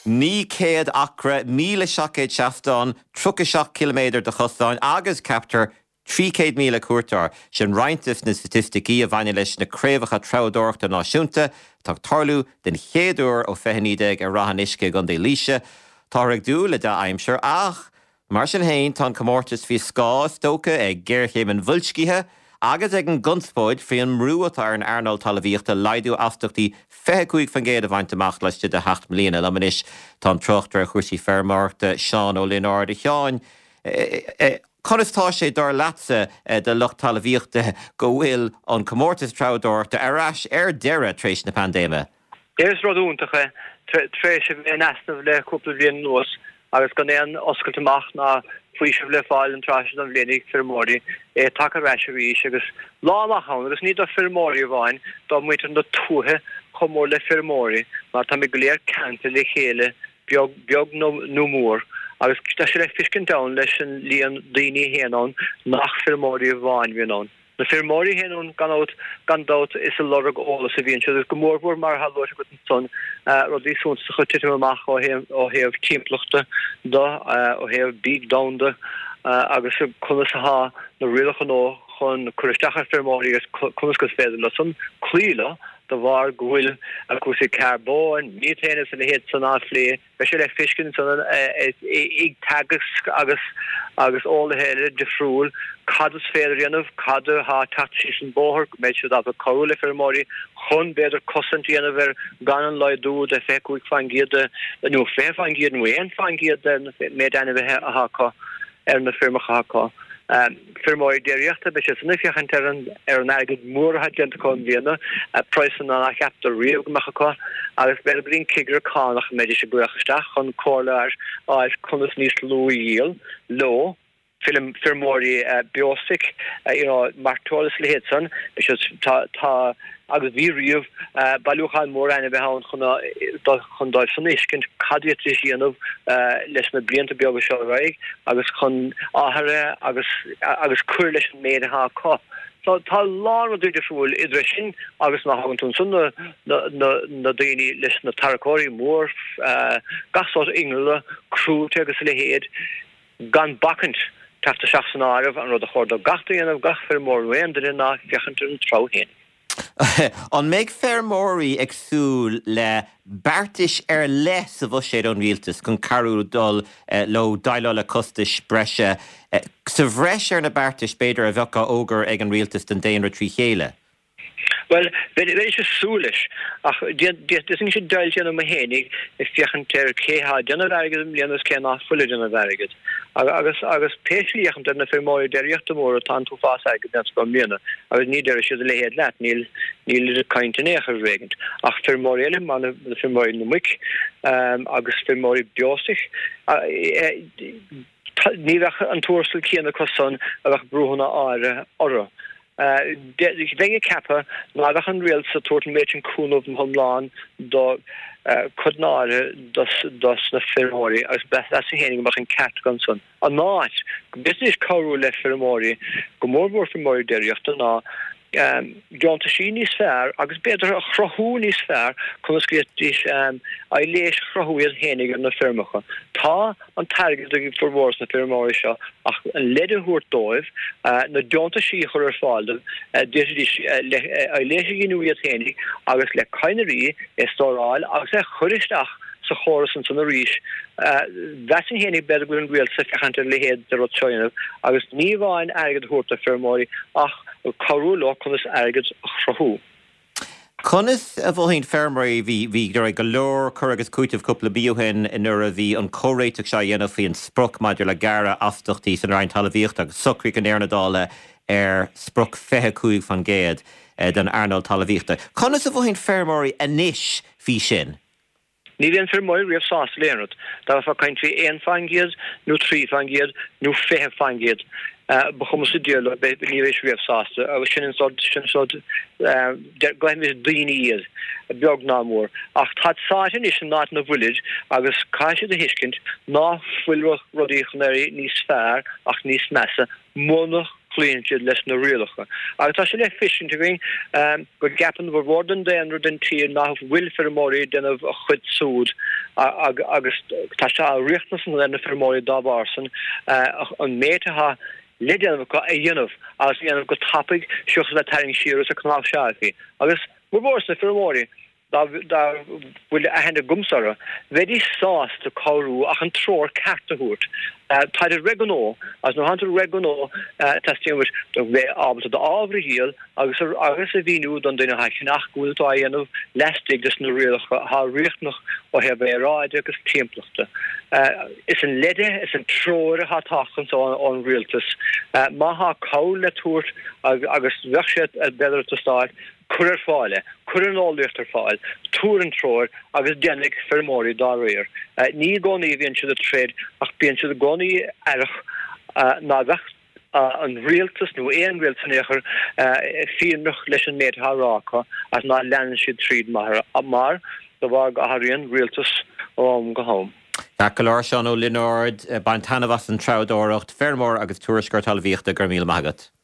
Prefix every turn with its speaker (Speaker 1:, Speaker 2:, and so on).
Speaker 1: Ní céad acra, 1,770, 37 km de chostáin, agus captar 300,000 cuairtear sin rointas na statisticí a bhaine leis na créimhacha treabhdóireachta náisiúnta, tá tarlú den chéadúr ó feithnídeag a rahanisce gan dé líse, tá ag dú le de aimseir ach, mar sin héin tá comórtas fi scás tóca ag Géirchéim Bhuilscithe, agus ag an gunspóid fé an mrúatar an Arnold Talavíochta leidú aftochtaí 25 fan géad a bhaint amach leiste de 8 mbliana lamanis tá trochttar chuirsaí fermarta Seán ó Leonard de Cheáin. Conistá sé dar latsa de lucht Talavíochta go bhfuil an comórtas treabhdóireachta arás deire tréis na pandéime.
Speaker 2: Déir rodúntacha tréis in asnamh le cúpla bliain nuas agus gan éan oscailteach na fuisih le fáil an tráisiid an bhléanaigh firmóirí take reise bhís agus lámachán agus ní do firmóirí bháin dá muid an do túthe chomór le firmóirí mar tá mi go léir canta le chéile beag nó mór agus tá sé le fiscin dam leis an líon daoine héanán nach firmóirí bháin bhíonán. Na firmóirí héanán gandát is a lorg ólas a bhíonn agus go mórbúr mar hallóir go an son rodí súnta chu tiitim amach ó héamh timpplaachta ó héamh bíag damda agus chunas há na rialach an ó chun chuiristeachar firmóirí agus chunas go féidir le san clíla de bhar gohfuil a cuasa carbón, mítéanas in na héad san áflé, be sé le fiscin san ag tagas agus óla héile de friúil, cadus féidir anamh, cadu há tatí san bóthir, méid siad ab a coú le firmóirí, chun beidir cosintí anamh ar gan an leidú de feicúig fangíad nó fé fangíad nó éon fangíad méid anamh a háá ar na firmacha háá. Firmóirí déireachta be sé sanna fiochan ar an agad mór hadjanta chun bhíanana preisan na cheapta riamh gomachaá agus be brín cigur cánach méidir sé buachaisteach chun cóla áil chunas níos lúíal lo firmóirí biosig martólas le héad san tá agus bhí riamh bailúcháin mór aine bheithain chun dáil san iscint cadíat is dhéanamh leis na blianta beag seo raig agus chun áthire agus cuir leis an méad athá. Tá lá a dúidir fúil idir sin agus nach hagann tún sun na daoine leis na taracóirí mór gasá ingla crúte agus le héad gan bacant tafta seach san áibh an rud a chóir do gachtaíanamh gachfir mór réimdir in ná fiochantar an tráhéin.
Speaker 1: An méid fermóirí agsúil le beartis ar les a bh séad an rialtas chun carú dul lo daile le costais breise. Sa bhreis ar na beartis beidir a bhecha ógur ag an rialtas den déanra trí chéile.
Speaker 2: Well, is súlis ach dising sé dailtean am hénig is fiochan céha denna vergad léanas cé nach fulle denna vergad. Agus péisiíocham na firmóirí déireachta mór tá tú fás agad den go mlíana, agus ní deir siad le héad leat níl caintenéchar régant. Ach firmóirí eile man na firmóirí na muic agus firmóirí biosig ní an túrstal cíanna cosán a bheith brúhanna áire orra. Venge kappa nagach an real sa toten méin cúnmh an homláán do chudnáre dos na firmóirí agus beth a hénig mar an cat ganson. An náit business choú le firmóirí go mórbór firmóirí déireachta ná Johnta sí níos fearr agus beidir a chrathú níos fearr chun scrítis a léis chrathúiad hénig an na firmacha. Tá an targad a formórs na firmóirí seo ach an leidirúirt dóibh na Johnta sí chur ar fáildal a léis a giniúiad hénig agus le caiinirí istóráil agus a churisteach sa chóras an sanna ríis. Vesin hénig beidir go an bhfuil sa fechantar le héad de rotseoinmh agus ní bháin agad thuirta firmóirí ach carú lá chunas agad chrathú.
Speaker 1: Conas a bhhéin fermóirí bhí gur go leor chur agus cúitimh cúpla bíohain in nuair a bhí an córéiteach se dhéanamh faoin spruc maidir le gara aftochtaí san Rain Talavíocht agus sucraí an airnadála ar spruc 25 fan géad den Arnold Talavíochta. Conas a bhhéin fermóirí anis fí sin?
Speaker 2: Ní bhíonn firmóirí riamh sás léanrad. Tá bheith caintrí 1 fangéad, nó 3 fangéad, nó 5 fangéad. Bachom sa díal be ní bhéis riamh sásta, agus sin sod goimmis daoine iad beag ná mór. Ach tá sáitin is an náit na bhuiid agus caiisiad a hiiscint ná fuilrach rodí chunéirí níos fearr ach níos measa, mónach chluintse leis na rialacha. Agus tá sé le fishing to going go gapan bhar warden den den tí nach will fermóí den of chud súd agus tá se a richtnas an lenne fermóí dábarsan an méte ha Lydian go a dionmh as dhéanamh go tapig seochas le taring siúras a cnáf seafi. Agus mórborsa fermóí da bhfuil a henne gumsara, very sás de choú ach an tror cartaút. Taidir reganó, as no hantar reganó testíimhir do bheith ábalta de ábhra híal agus a bhíú don duine haichinach gúiltá dhéanamh leistig dus na rialacha há richtnach ó heb ráide agus timpplachta. Is an lede, is an tróir a tachans an rialtas. Má há cáil le túirt agus bheithsead a beidir to stáid, Curir fáile, curir náliachtar fáil, túr an tróir agus dénig fermóí dá réir. Ní gcónaí bhíonn siad a tréad ach bíonn siad a gcónaí airich ná bheith an rialtas nó éon rialtanéachar fíonach leis an méid hárácha as ná leann siad tríd mar do bhar gathíonn rialtas go hóm.
Speaker 1: Color Sean O'Linord, Bantanavas an Troudóireacht, Fermór agus Tuairisceart Talmhaíochta gur míle magat.